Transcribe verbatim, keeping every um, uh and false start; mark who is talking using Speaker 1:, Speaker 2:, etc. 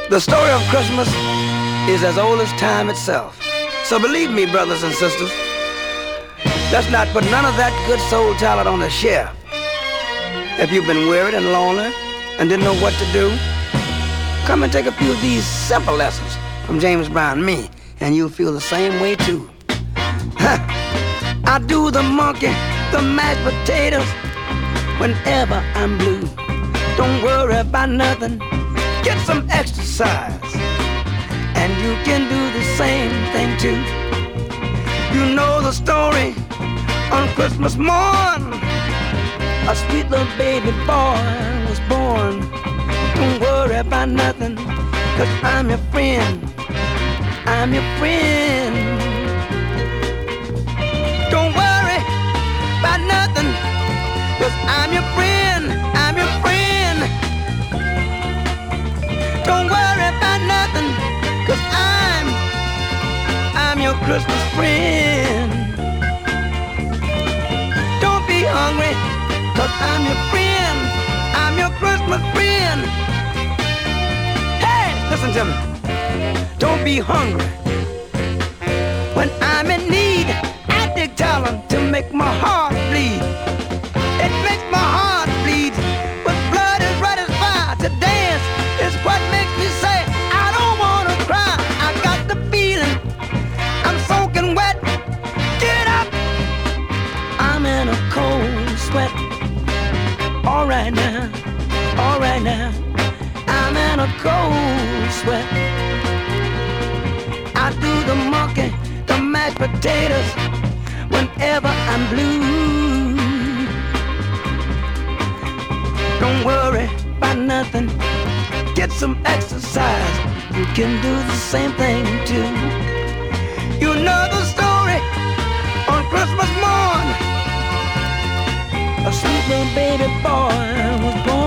Speaker 1: The story of Christmas is as old as time itself. So believe me, brothers and sisters, let's not put none of that good soul talent on the shelf. If you've been wearied and lonely and didn't know what to do, come and take a few of these simple lessons from James Brown, me, and you'll feel the same way too. I do the monkey, the mashed potatoes, whenever I'm blue. Don't worry about nothing, get some exercise, and you can do the same thing too. You know the story, on Christmas morn, a sweet little baby boy was born. Don't worry about nothing, cause I'm your friend, I'm your friend. Don't worry about nothing, cause I'm your friend, I'm your friend. Don't worry about nothing, cause I'm, I'm your Christmas friend. Don't be hungry, cause I'm your friend, I'm your Christmas friend. Hey, listen to me. Don't be hungry. When I'm in need, I dig talent to make my heart bleed. It makes my heart bleed. But blood is red as fire. To dance is what makes me say I don't wanna cry. I got the feeling I'm soaking wet. Get up. I'm in a cold sweat. All right now, all right now. I'm in a cold sweat. I do the monkey, the mashed potatoes, whenever I'm blue. Don't worry about nothing, get some exercise, you can do the same thing too. You know the story, on Christmas morn, a sweet little baby boy was born.